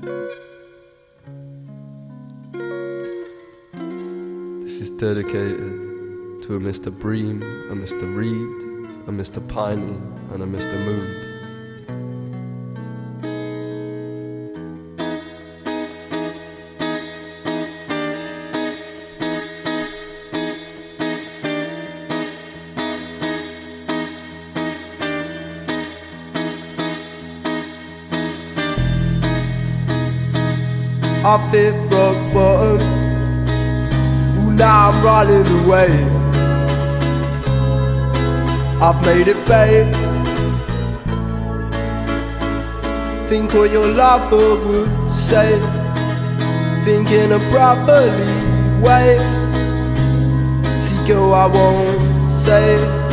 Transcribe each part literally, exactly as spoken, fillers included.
This is dedicated to a Mister Bream, a Mister Reed, a Mister Piney, and a Mister Mood. I've hit rock bottom. Ooh, now I'm running away. I've made it, babe. Think what your lover would say. Think in a brotherly way. See, girl, I won't say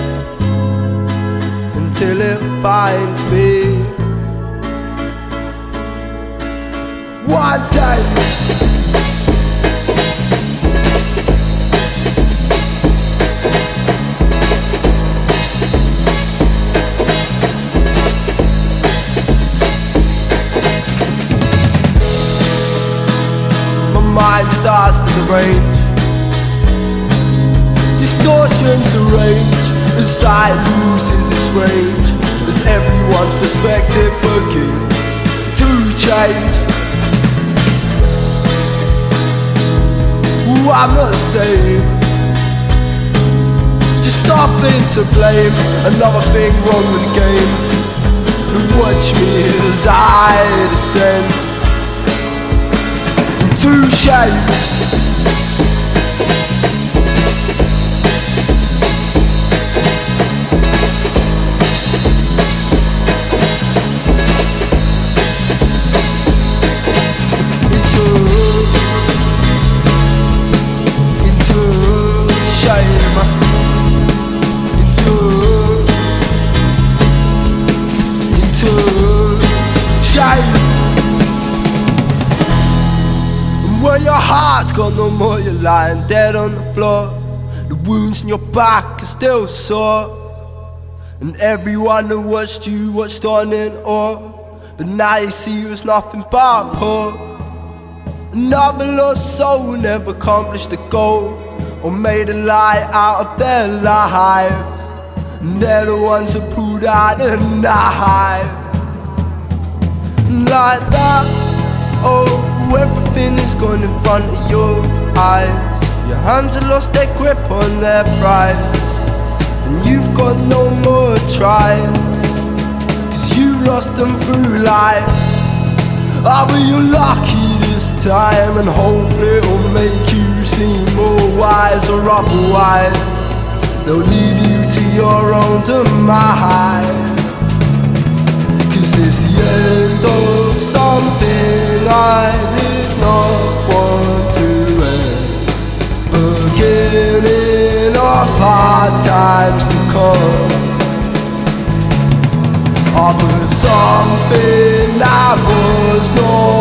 until it finds me. One day my mind starts to derange. Distortions arrange as sight loses its range, as everyone's perspective begins to change. Ooh, I'm not the same. Just something to blame, another thing wrong with the game. And watch me as I descend into shame. And when your heart's gone no more, you're lying dead on the floor. The wounds in your back are still sore, and everyone who watched you watched on in awe. But now you see it was nothing but poor. Another lost soul who never accomplished the goal, or made a lie out of their lives. And they're the ones who pulled out the knife. Like that, oh, everything is gone in front of your eyes. Your hands have lost their grip on their prize, and you've got no more tries, cause you lost them through life. Ah, but you're lucky this time, and hopefully it'll make you seem more wise, or otherwise they'll leave you to your own demise. Cause it's the end of something I did not want to end, beginning of hard times to come. Oh, but something that was not